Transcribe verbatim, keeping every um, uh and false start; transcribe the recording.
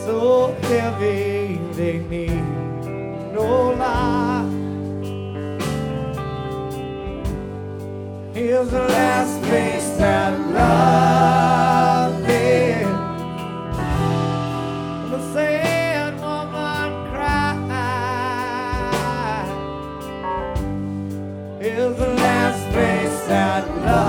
so heavy they need no light. Here's the last place that love is. The sad woman cried. Here's the last place that love